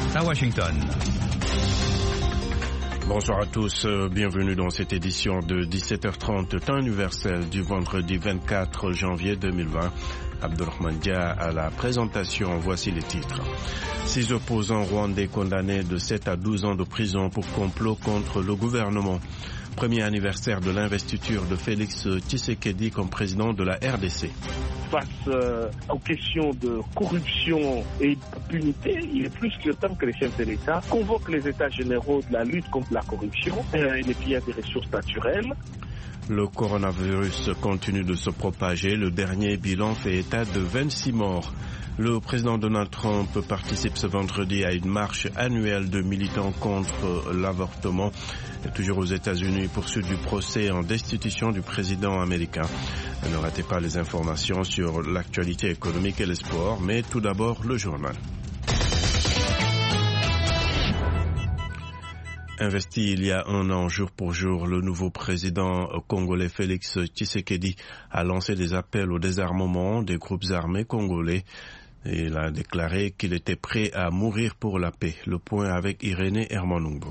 à Washington. Bonsoir à tous, bienvenue dans cette édition de 17h30, temps universel du vendredi 24 janvier 2020. Abdelrahman Dia à la présentation, voici les titres. 6 opposants rwandais condamnés de 7 à 12 ans de prison pour complot contre le gouvernement. Premier anniversaire de l'investiture de Félix Tshisekedi comme président de la RDC. Face aux questions de corruption et d'impunité, il est plus que temps que les chefs de l'État convoquent les États généraux de la lutte contre la corruption et les pillage des ressources naturelles. Le coronavirus continue de se propager. Le dernier bilan fait état de 26 morts. Le président Donald Trump participe ce vendredi à une marche annuelle de militants contre l'avortement. Toujours aux États-Unis, poursuite du procès en destitution du président américain. Ne ratez pas les informations sur l'actualité économique et les sports, mais tout d'abord le journal. Investi il y a un an jour pour jour, le nouveau président congolais Félix Tshisekedi a lancé des appels au désarmement des groupes armés congolais. Il a déclaré qu'il était prêt à mourir pour la paix. Le point avec Irénée Hermanungo.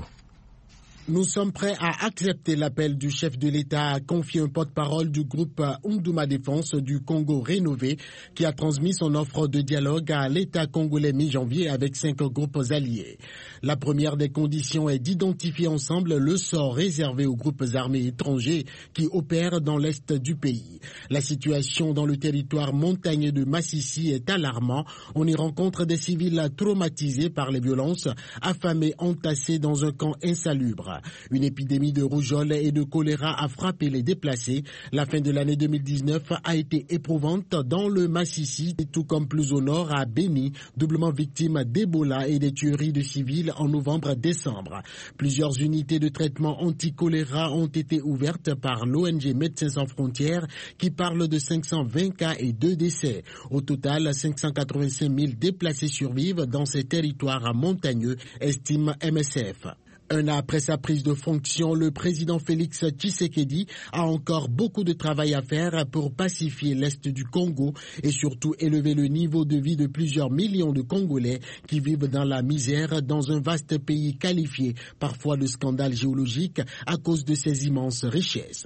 Nous sommes prêts à accepter l'appel du chef de l'État, a confié un porte-parole du groupe Unduma Défense du Congo Rénové, qui a transmis son offre de dialogue à l'État congolais mi-janvier avec 5 groupes alliés. La première des conditions est d'identifier ensemble le sort réservé aux groupes armés étrangers qui opèrent dans l'est du pays. La situation dans le territoire montagneux de Massissi est alarmante. On y rencontre des civils traumatisés par les violences, affamés, entassés dans un camp insalubre. Une épidémie de rougeole et de choléra a frappé les déplacés. La fin de l'année 2019 a été éprouvante dans le Massissi, tout comme plus au nord à Béni, doublement victime d'Ebola et des tueries de civils en novembre-décembre. Plusieurs unités de traitement anti-choléra ont été ouvertes par l'ONG Médecins sans frontières qui parle de 520 cas et 2 décès. Au total, 585 000 déplacés survivent dans ces territoires montagneux, estime MSF. Un an après sa prise de fonction, le président Félix Tshisekedi a encore beaucoup de travail à faire pour pacifier l'est du Congo et surtout élever le niveau de vie de plusieurs millions de Congolais qui vivent dans la misère dans un vaste pays qualifié parfois de scandale géologique à cause de ses immenses richesses.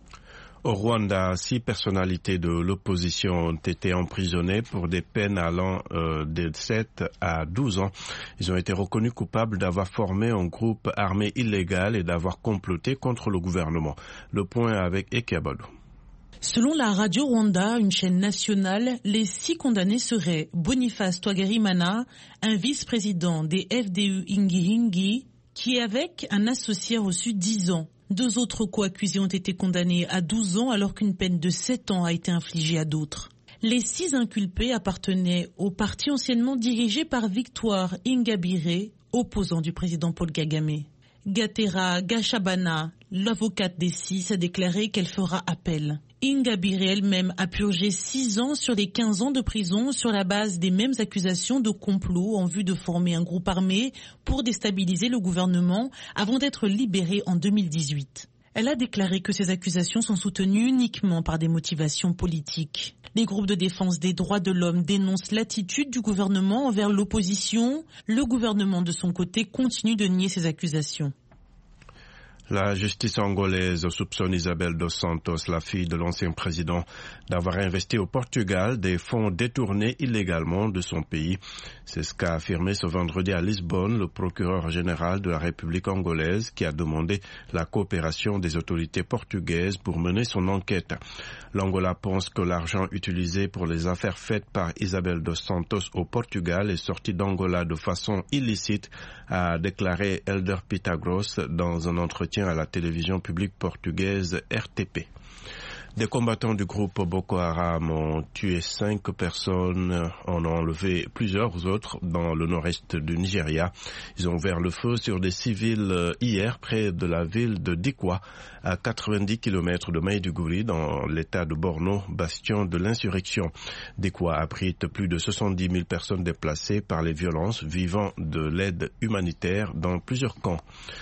Au Rwanda, 6 personnalités de l'opposition ont été emprisonnées pour des peines allant de 7 à 12 ans. Ils ont été reconnus coupables d'avoir formé un groupe armé illégal et d'avoir comploté contre le gouvernement. Le point avec Ekiabado. Selon la Radio Rwanda, une chaîne nationale, les 6 condamnés seraient Boniface Twagarimana, un vice-président des FDU Ingihingi, qui avec un associé a reçu 10 ans. 2 autres co-accusés ont été condamnés à 12 ans alors qu'une peine de 7 ans a été infligée à d'autres. Les 6 inculpés appartenaient au parti anciennement dirigé par Victoire Ingabire, opposant du président Paul Kagame. Gatera Gashabana, l'avocate des 6, a déclaré qu'elle fera appel. Ingabire elle-même a purgé 6 ans sur les 15 ans de prison sur la base des mêmes accusations de complot en vue de former un groupe armé pour déstabiliser le gouvernement avant d'être libérée en 2018. Elle a déclaré que ces accusations sont soutenues uniquement par des motivations politiques. Les groupes de défense des droits de l'homme dénoncent l'attitude du gouvernement envers l'opposition. Le gouvernement, de son côté, continue de nier ces accusations. La justice angolaise soupçonne Isabel dos Santos, la fille de l'ancien président, d'avoir investi au Portugal des fonds détournés illégalement de son pays. C'est ce qu'a affirmé ce vendredi à Lisbonne le procureur général de la République angolaise qui a demandé la coopération des autorités portugaises pour mener son enquête. L'Angola pense que l'argent utilisé pour les affaires faites par Isabel dos Santos au Portugal est sorti d'Angola de façon illicite, a déclaré Elder Pitagros dans un entretien à la télévision publique portugaise RTP. Des combattants du groupe Boko Haram ont tué 5 personnes, en ont enlevé plusieurs autres dans le nord-est du Nigeria. Ils ont ouvert le feu sur des civils hier près de la ville de Dikwa, à 90 km de Maiduguri, dans l'état de Borno, bastion de l'insurrection. Dikwa abrite plus de 70 000 personnes déplacées par les violences vivant de l'aide humanitaire dans plusieurs camps.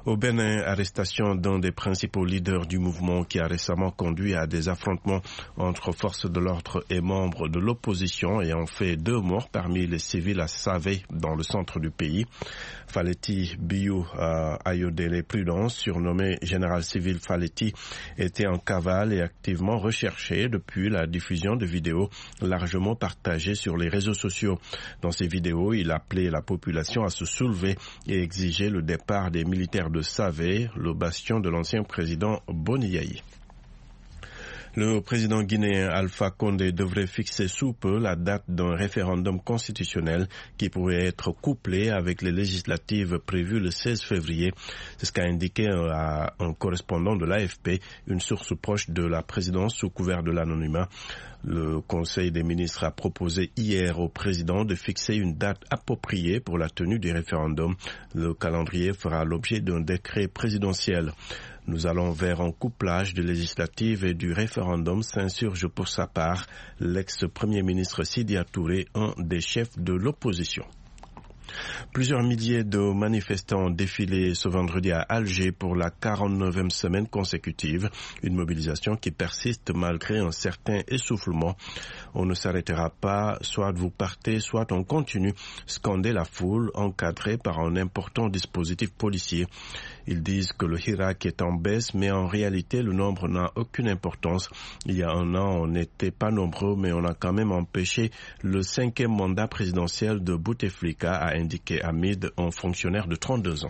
Au Bénin, arrestation d'un des principaux leaders du mouvement qui a récemment conduit à des affrontements entre forces de l'ordre et membres de l'opposition et ont fait 2 morts parmi les civils à Savé, dans le centre du pays. Faleti Biou Ayodele Prudence, surnommé général civil Faleti, était en cavale et activement recherché depuis la diffusion de vidéos largement partagées sur les réseaux sociaux. Dans ces vidéos, il appelait la population à se soulever et exigeait le départ des militaires de Savé, le bastion de l'ancien président Boni Yayi. Le président guinéen Alpha Condé devrait fixer sous peu la date d'un référendum constitutionnel qui pourrait être couplé avec les législatives prévues le 16 février. C'est ce qu'a indiqué un correspondant de l'AFP, une source proche de la présidence sous couvert de l'anonymat. Le Conseil des ministres a proposé hier au président de fixer une date appropriée pour la tenue du référendum. Le calendrier fera l'objet d'un décret présidentiel. Nous allons vers un couplage de législatives et du référendum, s'insurge pour sa part l'ex-premier ministre Sidia Touré, un des chefs de l'opposition. Plusieurs milliers de manifestants ont défilé ce vendredi à Alger pour la 49e semaine consécutive, une mobilisation qui persiste malgré un certain essoufflement. On ne s'arrêtera pas, soit vous partez, soit on continue, scandait la foule, encadrée par un important dispositif policier. Ils disent que le Hirak est en baisse, mais en réalité, le nombre n'a aucune importance. Il y a un an, on n'était pas nombreux, mais on a quand même empêché le 5e mandat présidentiel de Bouteflika, a indiqué Hamid, un fonctionnaire de 32 ans.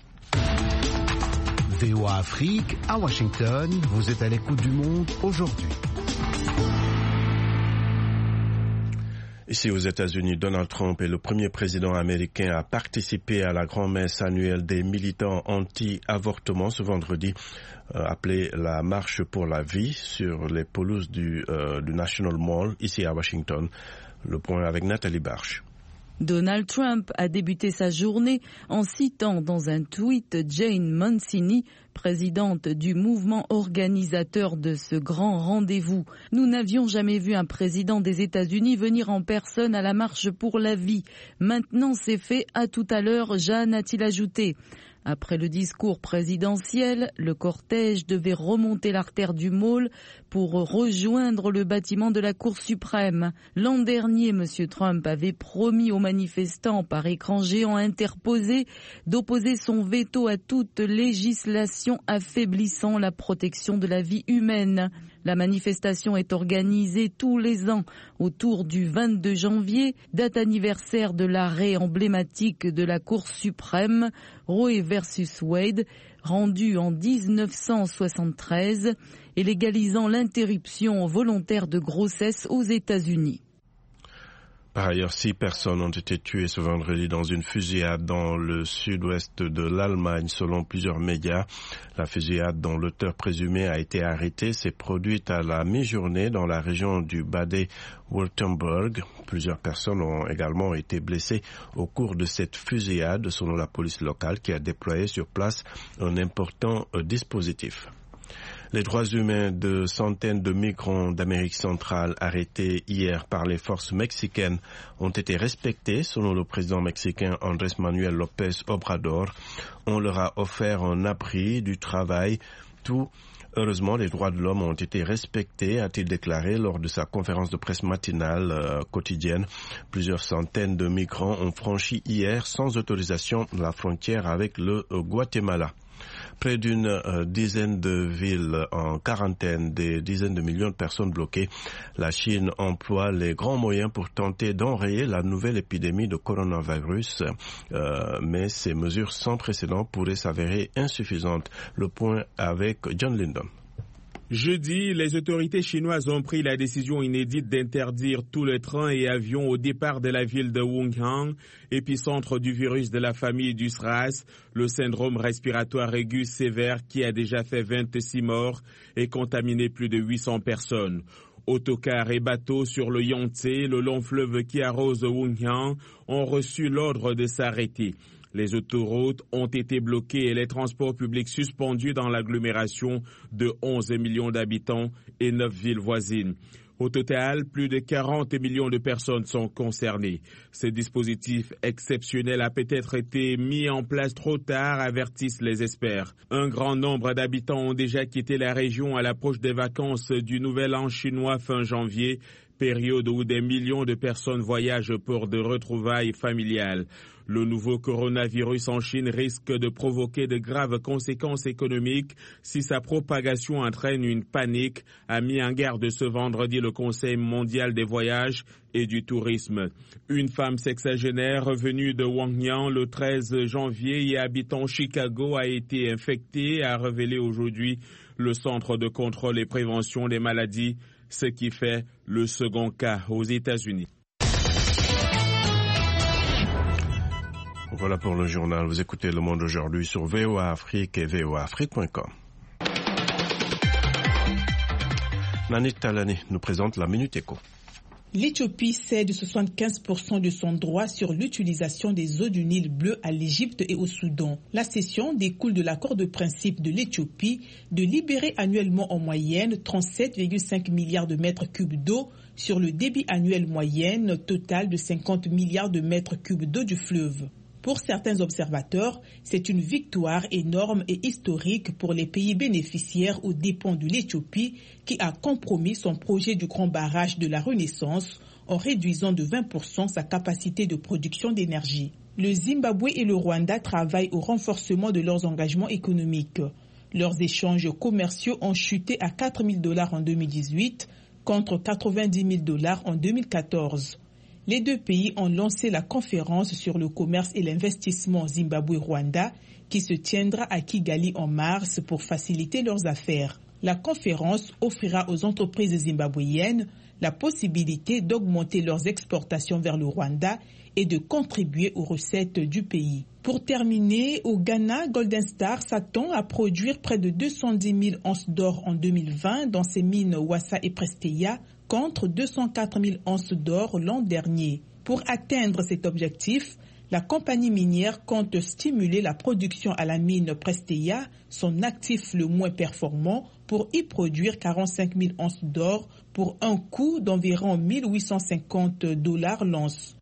VOA Afrique, à Washington, vous êtes à l'écoute du monde aujourd'hui. Ici aux États-Unis, Donald Trump est le premier président américain à participer à la grand-messe annuelle des militants anti-avortement ce vendredi, appelée la Marche pour la vie, sur les pelouses du National Mall, ici à Washington. Le point avec Nathalie Barche. Donald Trump a débuté sa journée en citant dans un tweet Jane Mancini, présidente du mouvement organisateur de ce grand rendez-vous. Nous n'avions jamais vu un président des États-Unis venir en personne à la marche pour la vie. Maintenant c'est fait, à tout à l'heure, Jeanne, a-t-il ajouté. Après le discours présidentiel, le cortège devait remonter l'artère du Mall pour rejoindre le bâtiment de la Cour suprême. L'an dernier, M. Trump avait promis aux manifestants par écran géant interposé d'opposer son veto à toute législation affaiblissant la protection de la vie humaine. La manifestation est organisée tous les ans autour du 22 janvier, date anniversaire de l'arrêt emblématique de la Cour suprême, Roe versus Wade, rendu en 1973 et légalisant l'interruption volontaire de grossesse aux États-Unis. Par ailleurs, 6 personnes ont été tuées ce vendredi dans une fusillade dans le sud-ouest de l'Allemagne, selon plusieurs médias. La fusillade dont l'auteur présumé a été arrêté s'est produite à la mi-journée dans la région du Bade-Württemberg. Plusieurs personnes ont également été blessées au cours de cette fusillade, selon la police locale qui a déployé sur place un important dispositif. Les droits humains de centaines de migrants d'Amérique centrale arrêtés hier par les forces mexicaines ont été respectés, selon le président mexicain Andrés Manuel López Obrador. On leur a offert un abri, du travail, tout. Heureusement, les droits de l'homme ont été respectés, a-t-il déclaré lors de sa conférence de presse matinale quotidienne. Plusieurs centaines de migrants ont franchi hier sans autorisation la frontière avec le Guatemala. Près d'une dizaine de villes en quarantaine, des dizaines de millions de personnes bloquées. La Chine emploie les grands moyens pour tenter d'enrayer la nouvelle épidémie de coronavirus, mais ces mesures sans précédent pourraient s'avérer insuffisantes. Le point avec John Lindon. Jeudi, les autorités chinoises ont pris la décision inédite d'interdire tous les trains et avions au départ de la ville de Wuhan, épicentre du virus de la famille du SRAS, le syndrome respiratoire aigu sévère qui a déjà fait 26 morts et contaminé plus de 800 personnes. Autocars et bateaux sur le Yangtze, le long fleuve qui arrose Wuhan, ont reçu l'ordre de s'arrêter. Les autoroutes ont été bloquées et les transports publics suspendus dans l'agglomération de 11 millions d'habitants et 9 villes voisines. Au total, plus de 40 millions de personnes sont concernées. Ce dispositif exceptionnel a peut-être été mis en place trop tard, avertissent les experts. Un grand nombre d'habitants ont déjà quitté la région à l'approche des vacances du Nouvel An chinois fin janvier, période où des millions de personnes voyagent pour de retrouvailles familiales. Le nouveau coronavirus en Chine risque de provoquer de graves conséquences économiques si sa propagation entraîne une panique, a mis en garde ce vendredi le Conseil mondial des voyages et du tourisme. Une femme sexagénaire revenue de Wuhan le 13 janvier et habitant Chicago a été infectée, a révélé aujourd'hui le Centre de contrôle et prévention des maladies, ce qui fait le second cas aux États-Unis. Voilà pour le journal. Vous écoutez Le Monde aujourd'hui sur VOA Afrique et voaafrique.com. Nanit Talani nous présente la Minute Éco. L'Éthiopie cède 75% de son droit sur l'utilisation des eaux du Nil bleu à l'Égypte et au Soudan. La cession découle de l'accord de principe de l'Éthiopie de libérer annuellement en moyenne 37,5 milliards de mètres cubes d'eau sur le débit annuel moyen total de 50 milliards de mètres cubes d'eau du fleuve. Pour certains observateurs, c'est une victoire énorme et historique pour les pays bénéficiaires aux dépens de l'Éthiopie qui a compromis son projet du grand barrage de la Renaissance en réduisant de 20% sa capacité de production d'énergie. Le Zimbabwe et le Rwanda travaillent au renforcement de leurs engagements économiques. Leurs échanges commerciaux ont chuté à $4,000 en 2018 contre $90,000 en 2014. Les deux pays ont lancé la conférence sur le commerce et l'investissement Zimbabwe-Rwanda qui se tiendra à Kigali en mars pour faciliter leurs affaires. La conférence offrira aux entreprises zimbabwéennes la possibilité d'augmenter leurs exportations vers le Rwanda et de contribuer aux recettes du pays. Pour terminer, au Ghana, Golden Star s'attend à produire près de 210 000 onces d'or en 2020 dans ses mines Wassa et Presteya, contre 204 000 onces d'or l'an dernier. Pour atteindre cet objectif, la compagnie minière compte stimuler la production à la mine Presteya, son actif le moins performant, pour y produire 45 000 onces d'or pour un coût d'environ $1 850 l'once.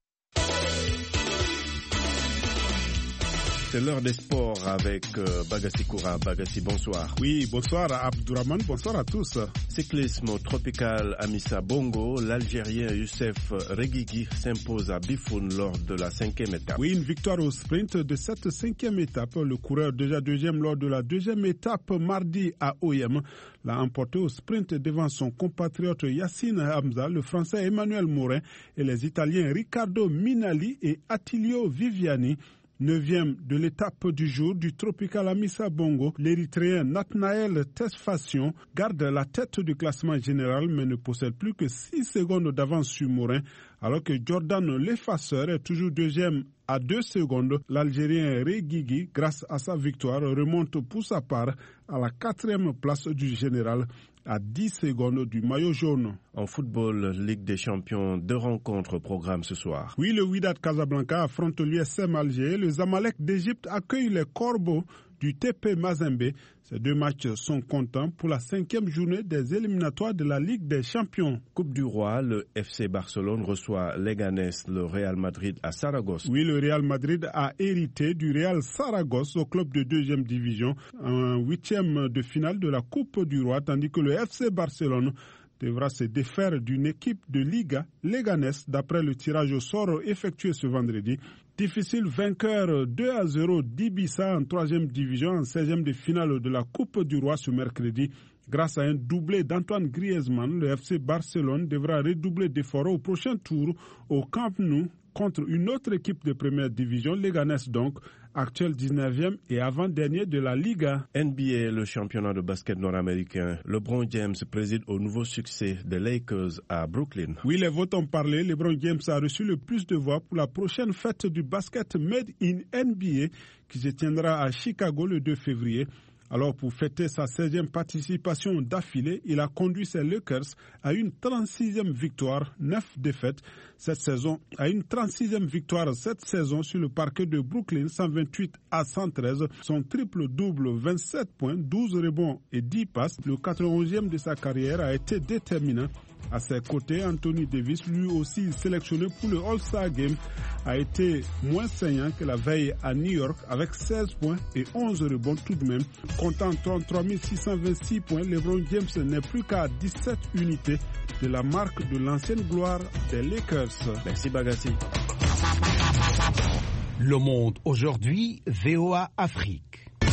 C'est l'heure des sports avec Bagassi Koura. Bagassi, bonsoir. Oui, bonsoir Abdourahmane, bonsoir à tous. Cyclisme tropical Amissa Bongo, l'Algérien Youssef Reguigui s'impose à Bifoun lors de la 5e étape. Oui, une victoire au sprint de cette 5e étape. Le coureur déjà deuxième lors de la 2e étape mardi à Oyem l'a emporté au sprint devant son compatriote Yassine Hamza, le Français Emmanuel Morin et les Italiens Riccardo Minali et Attilio Viviani. 9e de l'étape du jour du Tropical Amissa Bongo, l'Érythréen Nathanaël Tesfacion garde la tête du classement général mais ne possède plus que 6 secondes d'avance sur Morin, alors que Jordan L'Effaceur est toujours deuxième à 2 secondes. L'Algérien Reguigui, grâce à sa victoire, remonte pour sa part à la 4e place du général, à 10 secondes du maillot jaune. En football, Ligue des Champions, 2 rencontres au programme ce soir. Oui, le Wydad Casablanca affronte l'USM Alger. Le Zamalek d'Égypte accueille les Corbeaux du TP Mazembe. Ces 2 matchs sont comptants pour la 5e journée des éliminatoires de la Ligue des Champions. Coupe du Roi, le FC Barcelone reçoit Leganés, le Real Madrid à Saragosse. Oui, le Real Madrid a hérité du Real Saragosse au club de 2e division en 8e de finale de la Coupe du Roi, tandis que le FC Barcelone devra se défaire d'une équipe de Liga, Leganés, d'après le tirage au sort effectué ce vendredi. Difficile vainqueur 2-0 d'Ibissa en 3e division en 16e de finale de la Coupe du Roi ce mercredi. Grâce à un doublé d'Antoine Griezmann, le FC Barcelone devra redoubler d'efforts au prochain tour au Camp Nou contre une autre équipe de première division, Leganés donc, actuel 19e et avant-dernier de la Liga. NBA, le championnat de basket nord-américain. LeBron James préside au nouveau succès des Lakers à Brooklyn. Oui, les votes ont parlé. LeBron James a reçu le plus de voix pour la prochaine fête du basket Made in NBA qui se tiendra à Chicago le 2 février. Alors, pour fêter sa 16e participation d'affilée, il a conduit ses Lakers à une 36e victoire, 9 défaites cette saison, à une 36e victoire cette saison sur le parquet de Brooklyn, 128-113. Son triple-double, 27 points, 12 rebonds et 10 passes, le 91e de sa carrière, a été déterminant À ses côtés, Anthony Davis, lui aussi sélectionné pour le All-Star Game, a été moins saignant que la veille à New York avec 16 points et 11 rebonds tout de même. Comptant 33 626 points, LeBron James n'est plus qu'à 17 unités de la marque de l'ancienne gloire des Lakers. Merci Bagassi. Le Monde aujourd'hui, VOA Afrique.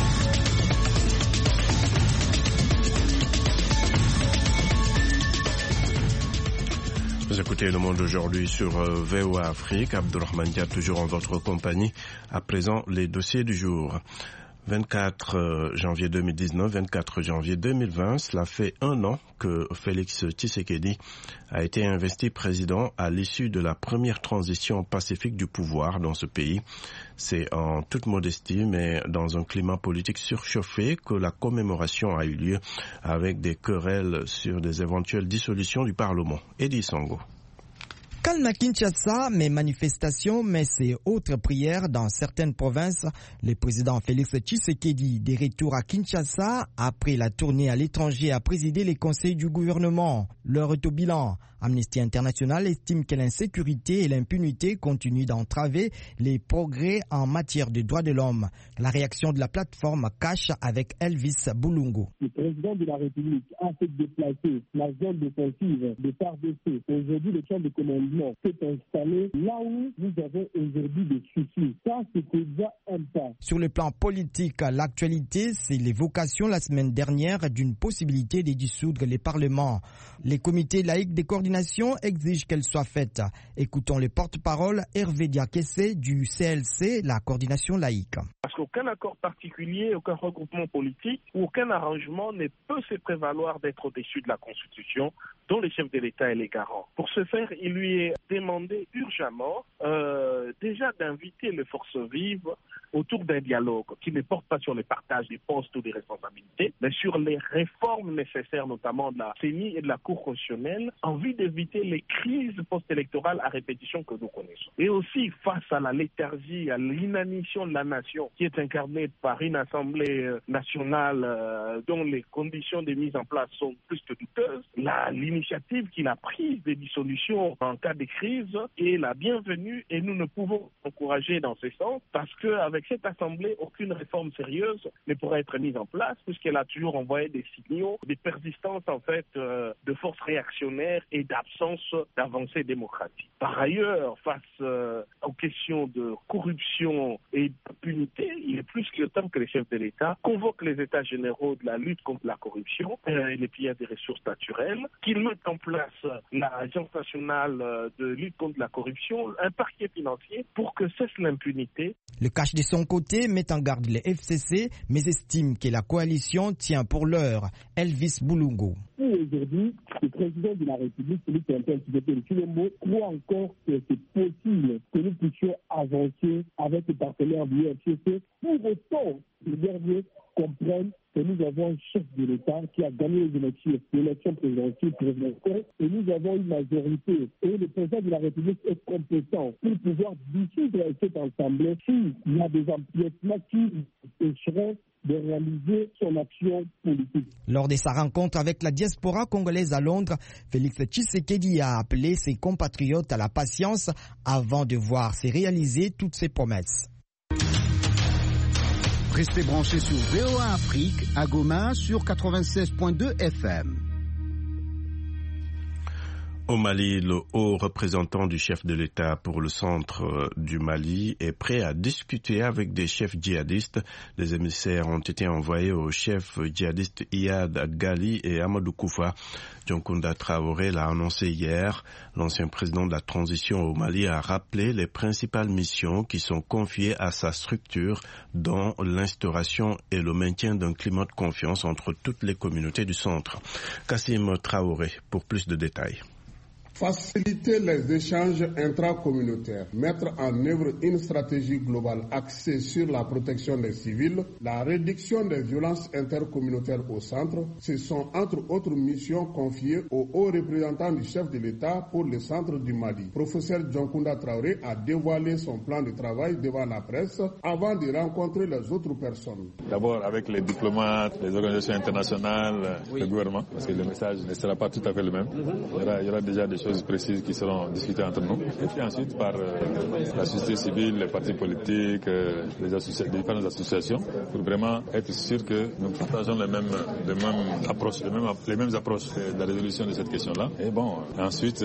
Vous écoutez Le Monde aujourd'hui sur VOA Afrique. Abdourahmane Dia toujours en votre compagnie. À présent, les dossiers du jour. 24 janvier 2019, 24 janvier 2020, cela fait un an que Félix Tshisekedi a été investi président à l'issue de la première transition pacifique du pouvoir dans ce pays. C'est en toute modestie, mais dans un climat politique surchauffé, que la commémoration a eu lieu avec des querelles sur des éventuelles dissolutions du Parlement. Eddie Songo. Calme à Kinshasa, mais manifestations, messes et autres prières dans certaines provinces. Le président Félix Tshisekedi, de retour à Kinshasa, après la tournée à l'étranger, a présidé les conseils du gouvernement. L'heure est au bilan. Amnesty International estime que l'insécurité et l'impunité continuent d'entraver les progrès en matière de droits de l'homme. La réaction de la plateforme Cash avec Elvis Boulungu. Le président de la République a fait déplacer la zone défensive de FARDC. Aujourd'hui, le camp de commandement s'est installé là où nous avons aujourd'hui des soucis. Ça, c'est déjà un pas. Sur le plan politique, l'actualité, c'est l'évocation la semaine dernière d'une possibilité de dissoudre les parlements. Les comités laïcs de coordination exigent qu'elle soit faite. Écoutons le porte-parole Hervé Diakessé du CLC, la coordination laïque. Parce qu'aucun accord particulier, aucun regroupement politique, aucun arrangement ne peut se prévaloir d'être au-dessus de la Constitution, dont le chef de l'État est le garant. Pour ce faire, il lui est demandé urgemment déjà d'inviter les forces vives autour d'un dialogue qui ne porte pas sur le partage des postes ou des responsabilités, mais sur les réformes nécessaires, notamment de la CENI et de la Cour constitutionnelle, en vue d'éviter les crises post-électorales à répétition que nous connaissons. Et aussi, face à la léthargie, à l'inanition de la nation, qui est incarnée par une Assemblée nationale dont les conditions de mise en place sont plus que douteuses, l'initiative qu'il a prise des dissolutions en cas de crise est la bienvenue et nous ne pouvons encourager dans ce sens parce qu'avec cette Assemblée, aucune réforme sérieuse ne pourra être mise en place puisqu'elle a toujours envoyé des signaux de persistance en fait de forces réactionnaires et d'absence d'avancée démocratique. Par ailleurs, face aux questions de corruption et d'impunité, il est plus que temps que les chefs de l'État convoquent les États généraux de la lutte contre la corruption et les pillage des ressources naturelles, qu'ils mettent en place l'Agence nationale de lutte contre la corruption, un parquet financier pour que cesse l'impunité. Le Cash de son côté met en garde les FCC, mais estime que la coalition tient pour l'heure. Elvis Boulungu. Aujourd'hui, le président de la République, Félix Antoine Tshisekedi, croit encore que c'est possible que nous puissions avancer avec les partenaires du FCC. Pour autant, les derniers comprennent que nous avons un chef de l'État qui a gagné l'élection présidentielle et nous avons une majorité. Et le président de la République est compétent pour pouvoir dissoudre cette assemblée s'il y a des empiètements qui empêcheraient de réaliser son action politique. Lors de sa rencontre avec la diaspora congolaise à Londres, Félix Tshisekedi a appelé ses compatriotes à la patience avant de voir se réaliser toutes ses promesses. Restez branchés sur VOA Afrique à Goma sur 96.2 FM. Au Mali, le haut représentant du chef de l'État pour le centre du Mali est prêt à discuter avec des chefs djihadistes. Des émissaires ont été envoyés aux chefs djihadistes Iyad Ghali et Amadou Koufa. Dioncounda Traoré l'a annoncé hier. L'ancien président de la transition au Mali a rappelé les principales missions qui sont confiées à sa structure, dont l'instauration et le maintien d'un climat de confiance entre toutes les communautés du centre. Kassim Traoré pour plus de détails. Faciliter les échanges intracommunautaires, mettre en œuvre une stratégie globale axée sur la protection des civils, la réduction des violences intercommunautaires au centre, ce sont entre autres missions confiées au haut représentant du chef de l'État pour le centre du Mali. Professeur Dioncounda Traoré a dévoilé son plan de travail devant la presse avant de rencontrer les autres personnes. D'abord avec les diplomates, les organisations internationales, le gouvernement, parce que le message ne sera pas tout à fait le même. Il y aura déjà des choses précises qui seront discutées entre nous. Et puis ensuite par la société civile, les partis politiques, les différentes associations, pour vraiment être sûr que nous partageons les mêmes approches de la résolution de cette question-là. Et bon, ensuite,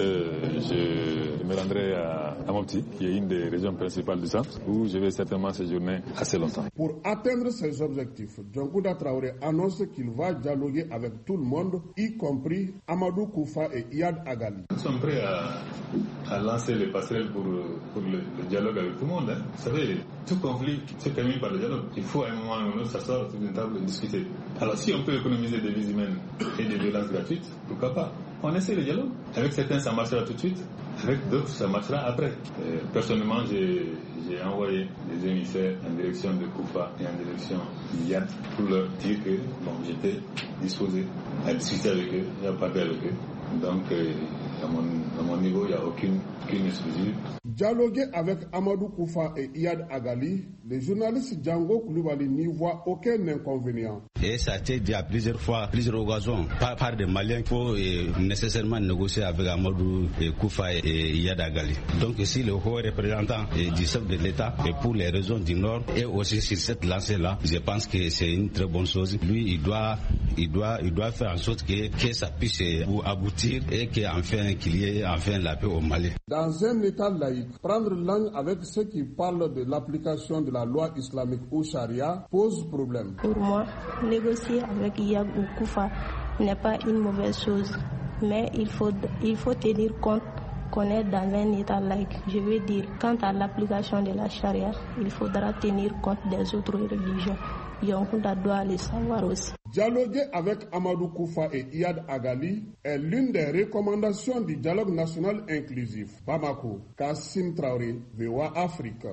je me rendrai à Mopti, qui est une des régions principales du centre, où je vais certainement séjourner assez longtemps. Pour atteindre ces objectifs, Dioncounda Traoré annonce qu'il va dialoguer avec tout le monde, y compris Amadou Koufa et Iyad Agali. Nous sommes prêts à lancer les passerelles pour le dialogue avec tout le monde. Vous savez, tout conflit se termine par le dialogue. Il faut à un moment ou un autre s'asseoir autour d'une table et discuter. Alors si on peut économiser des vies humaines et des violences gratuites, pourquoi pas? On essaie le dialogue. Avec certains, ça marchera tout de suite. Avec d'autres, ça marchera après. Personnellement, j'ai envoyé des émissaires en direction de Koufa et en direction d'Iyad pour leur dire que j'étais disposé à discuter avec eux et à parler avec eux. Donc, à mon niveau, il n'y a aucune exclusive. Dialoguer avec Amadou Koufa et Iyad Agali, le journaliste Django Koulibaly n'y voit aucun inconvénient. Et ça a été dit à plusieurs occasions, par des Maliens, il faut nécessairement négocier avec Amadou Koufa et Iyad Agali. Donc si le haut représentant du chef de l'État, et pour les raisons du Nord, et aussi sur cette lancée-là, je pense que c'est une très bonne chose. Lui, il doit faire en sorte que ça puisse aboutir et qu'il y ait enfin la paix au Mali. Dans un État laïque, prendre langue avec ceux qui parlent de l'application de la loi islamique ou charia pose problème. Pour moi, négocier avec Iyad ou Koufa n'est pas une mauvaise chose, mais il faut tenir compte qu'on est dans un État laïque. Je veux dire, quant à l'application de la charia, il faudra tenir compte des autres religions. Dioncounda doit le savoir aussi. Dialoguer avec Amadou Koufa et Iyad Agali est l'une des recommandations du dialogue national inclusif. Bamako, Kassim Traoré, VOA Afrique.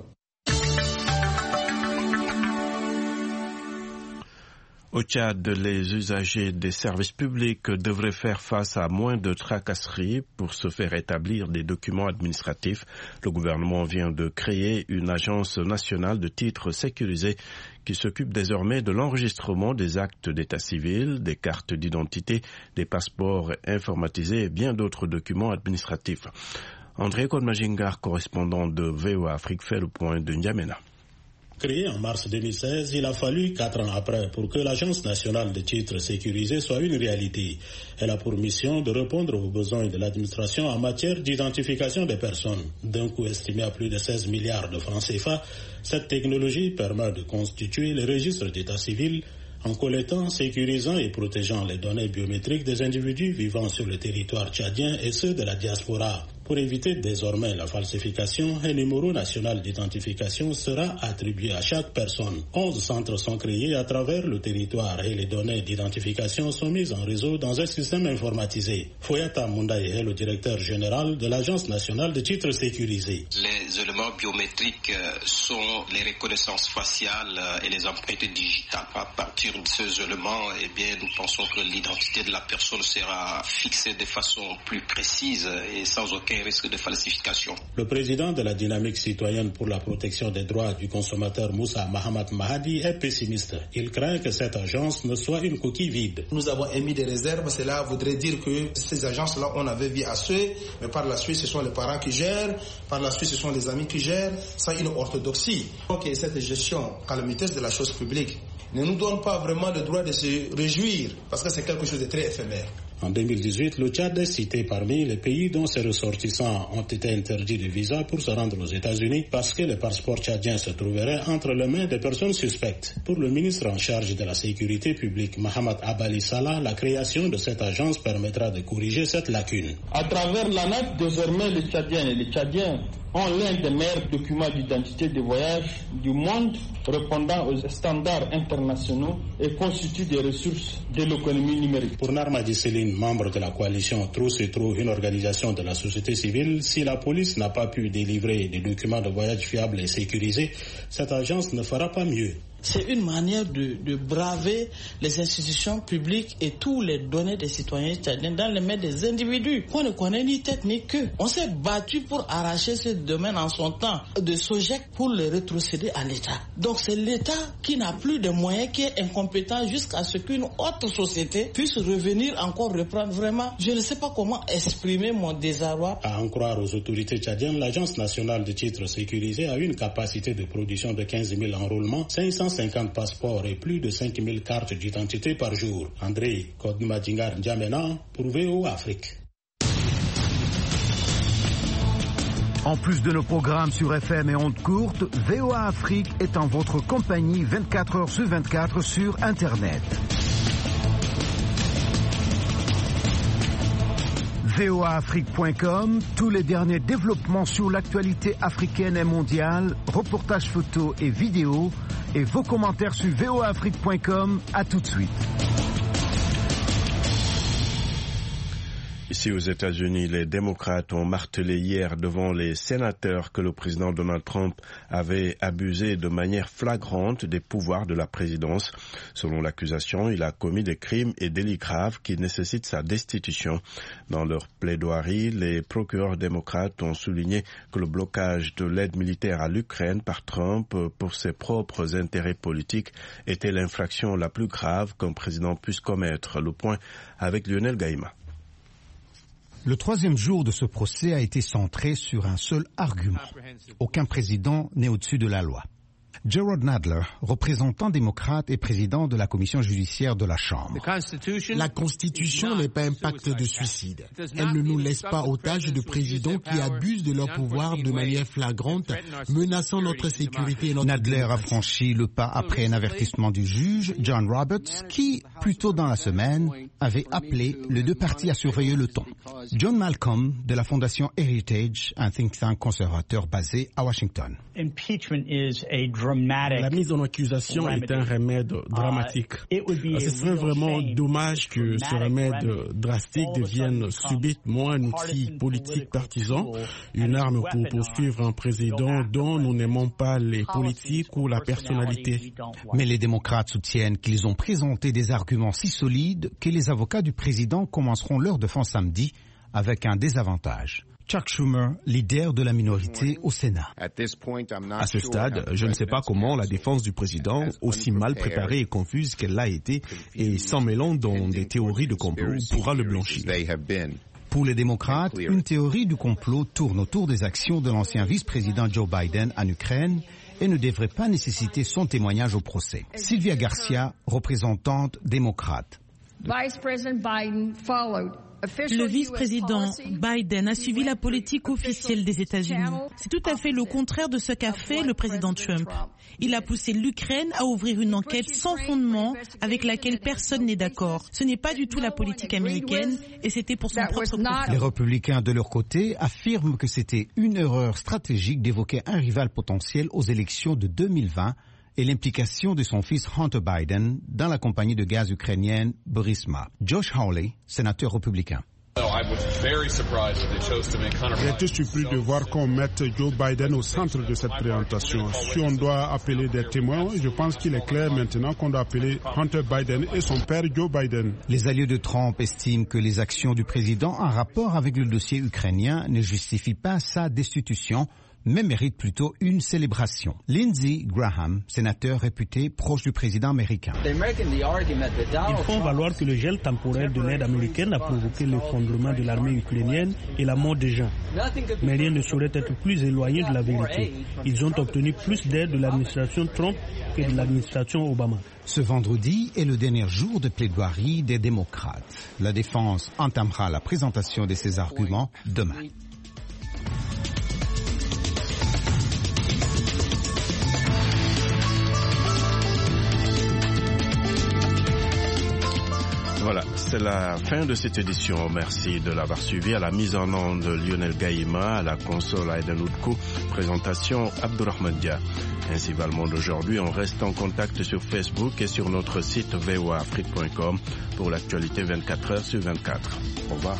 Au Tchad, les usagers des services publics devraient faire face à moins de tracasseries pour se faire établir des documents administratifs. Le gouvernement vient de créer une agence nationale de titres sécurisés qui s'occupe désormais de l'enregistrement des actes d'état civil, des cartes d'identité, des passeports informatisés et bien d'autres documents administratifs. André Kodmajingar, correspondant de VOA Afrique, fait le point de N'Djamena. Créée en mars 2016, il a fallu 4 ans après pour que l'Agence nationale de titres sécurisés soit une réalité. Elle a pour mission de répondre aux besoins de l'administration en matière d'identification des personnes. D'un coût estimé à plus de 16 milliards de francs CFA, cette technologie permet de constituer les registres d'état civil en collectant, sécurisant et protégeant les données biométriques des individus vivant sur le territoire tchadien et ceux de la diaspora. Pour éviter désormais la falsification, un numéro national d'identification sera attribué à chaque personne. 11 centres sont créés à travers le territoire et les données d'identification sont mises en réseau dans un système informatisé. Foyata Moundaye est le directeur général de l'Agence nationale de titres sécurisés. Les éléments biométriques sont les reconnaissances faciales et les empreintes digitales. À partir de ces éléments, nous pensons que l'identité de la personne sera fixée de façon plus précise et sans aucun risque de falsification. Le président de la dynamique citoyenne pour la protection des droits du consommateur, Moussa Mahamat Mahadi, est pessimiste. Il craint que cette agence ne soit une coquille vide. Nous avons émis des réserves. Cela voudrait dire que ces agences-là, on avait vu à ceux, mais par la suite, ce sont les parents qui gèrent, par la suite, ce sont les amis qui gèrent, sans une orthodoxie. Donc, cette gestion calamiteuse de la chose publique ne nous donne pas vraiment le droit de se réjouir, parce que c'est quelque chose de très éphémère. En 2018, le Tchad est cité parmi les pays dont ses ressortissants ont été interdits de visa pour se rendre aux États-Unis parce que les passeports tchadiens se trouveraient entre les mains des personnes suspectes. Pour le ministre en charge de la sécurité publique, Mohamed Abali Salah, la création de cette agence permettra de corriger cette lacune. À travers l'ANAC, désormais les Tchadiens ont l'un des meilleurs documents d'identité de voyage du monde, répondant aux standards internationaux et constituent des ressources de l'économie numérique. Pour Narma Disseline, membre de la coalition Trou c'est Trou, une organisation de la société civile, si la police n'a pas pu délivrer des documents de voyage fiables et sécurisés, cette agence ne fera pas mieux. C'est une manière de braver les institutions publiques et tous les données des citoyens tchadiens dans les mains des individus. On ne connaît ni tête ni queue. On s'est battu pour arracher ce domaine en son temps de Sogec pour le rétrocéder à l'État. Donc c'est l'État qui n'a plus de moyens, qui est incompétent jusqu'à ce qu'une autre société puisse revenir encore reprendre vraiment. Je ne sais pas comment exprimer mon désarroi. À en croire aux autorités tchadiennes, l'Agence nationale de titres sécurisés a une capacité de production de 15 000 enrôlements, 550 passeports et plus de 5 000 cartes d'identité par jour. André Kodmadjingar N'Djamena pour VOA Afrique. En plus de nos programmes sur FM et ondes courtes, VOA Afrique est en votre compagnie 24 heures sur 24 sur Internet. voaafrique.com, tous les derniers développements sur l'actualité africaine et mondiale, reportages photos et vidéos, et vos commentaires sur voaafrique.com. À tout de suite. Ici aux États-Unis, les démocrates ont martelé hier devant les sénateurs que le président Donald Trump avait abusé de manière flagrante des pouvoirs de la présidence. Selon l'accusation, il a commis des crimes et délits graves qui nécessitent sa destitution. Dans leur plaidoirie, les procureurs démocrates ont souligné que le blocage de l'aide militaire à l'Ukraine par Trump pour ses propres intérêts politiques était l'infraction la plus grave qu'un président puisse commettre. Le point avec Lionel Gaïma. Le troisième jour de ce procès a été centré sur un seul argument. Aucun président n'est au-dessus de la loi. Gerald Nadler, représentant démocrate et président de la commission judiciaire de la Chambre. La Constitution n'est pas un pacte de suicide. Elle ne nous laisse pas otages de présidents qui abusent de leur pouvoir de manière flagrante, menaçant notre sécurité et notre Nadler démocratie. a franchi le pas après un avertissement du juge, John Roberts, qui, plus tôt dans la semaine, avait appelé les deux partis à surveiller le ton. John Malcolm, de la fondation Heritage, un think tank conservateur basé à Washington. La mise en accusation est un remède dramatique. Ce serait vraiment dommage que ce remède drastique devienne subitement un outil politique partisan, une arme pour poursuivre un président dont nous n'aimons pas les politiques ou la personnalité. Mais les démocrates soutiennent qu'ils ont présenté des arguments si solides que les avocats du président commenceront leur défense samedi avec un désavantage. Chuck Schumer, leader de la minorité au Sénat. À ce stade, je ne sais pas comment la défense du président, aussi mal préparée et confuse qu'elle l'a été, et sans mêlant dans des théories de complot, pourra le blanchir. Pour les démocrates, une théorie du complot tourne autour des actions de l'ancien vice-président Joe Biden en Ukraine et ne devrait pas nécessiter son témoignage au procès. Sylvia Garcia, représentante démocrate. Le vice-président Biden a suivi la politique officielle des États-Unis. C'est tout à fait le contraire de ce qu'a fait le président Trump. Il a poussé l'Ukraine à ouvrir une enquête sans fondement avec laquelle personne n'est d'accord. Ce n'est pas du tout la politique américaine et c'était pour son propre profit. Les républicains de leur côté affirment que c'était une erreur stratégique d'évoquer un rival potentiel aux élections de 2020 et l'implication de son fils Hunter Biden dans la compagnie de gaz ukrainienne Burisma. Josh Hawley, sénateur républicain. J'ai été surpris de voir qu'on mette Joe Biden au centre de cette présentation. Si on doit appeler des témoins, je pense qu'il est clair maintenant qu'on doit appeler Hunter Biden et son père Joe Biden. Les alliés de Trump estiment que les actions du président en rapport avec le dossier ukrainien ne justifient pas sa destitution, mais mérite plutôt une célébration. Lindsey Graham, sénateur réputé proche du président américain. Ils font valoir que le gel temporaire de l'aide américaine a provoqué l'effondrement de l'armée ukrainienne et la mort des gens. Mais rien ne saurait être plus éloigné de la vérité. Ils ont obtenu plus d'aide de l'administration Trump que de l'administration Obama. Ce vendredi est le dernier jour de plaidoirie des démocrates. La défense entamera la présentation de ses arguments demain. Voilà, c'est la fin de cette édition. Merci de l'avoir suivi. À la mise en onde, Lionel Gaïma, à la console, Aïdan Oudkou, présentation, Abdourahmane Dia. Ainsi va le monde aujourd'hui. On reste en contact sur Facebook et sur notre site voaafrique.com pour l'actualité 24 heures sur 24. Au revoir.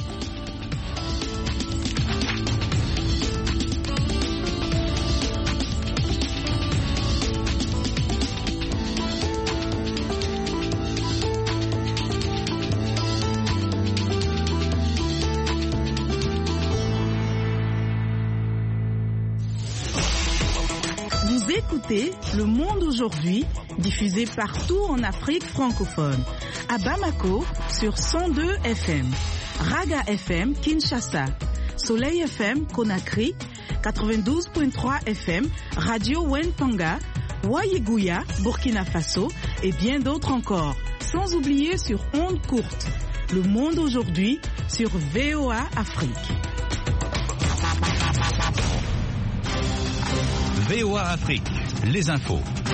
Écoutez Le Monde aujourd'hui, diffusé partout en Afrique francophone. À Bamako, sur 102 FM. Raga FM, Kinshasa. Soleil FM, Conakry. 92.3 FM, Radio Wentanga. Wayeguya, Burkina Faso. Et bien d'autres encore. Sans oublier sur ondes courtes. Le Monde aujourd'hui, sur VOA Afrique. VOA Afrique, les infos.